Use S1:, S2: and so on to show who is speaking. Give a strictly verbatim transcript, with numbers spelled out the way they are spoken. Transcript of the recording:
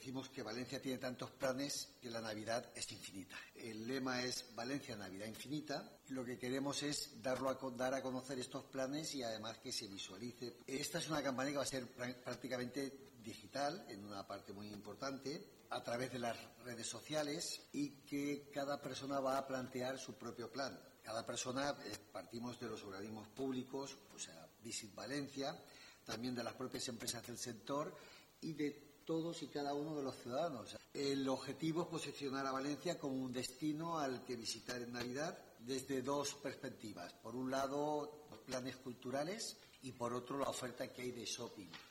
S1: decimos que Valencia tiene tantos planes que la Navidad es infinita. El lema es Valencia Navidad Infinita. Lo que queremos es darlo a, dar a conocer estos planes y además que se visualice. Esta es una campaña que va a ser prácticamente digital, en una parte muy importante, a través de las redes sociales, y que cada persona va a plantear su propio plan. Cada persona, eh, partimos de los organismos públicos, o sea, Visit Valencia, también de las propias empresas del sector y de todos y cada uno de los ciudadanos. El objetivo es posicionar a Valencia como un destino al que visitar en Navidad desde dos perspectivas. Por un lado, los planes culturales y por otro, la oferta que hay de shopping.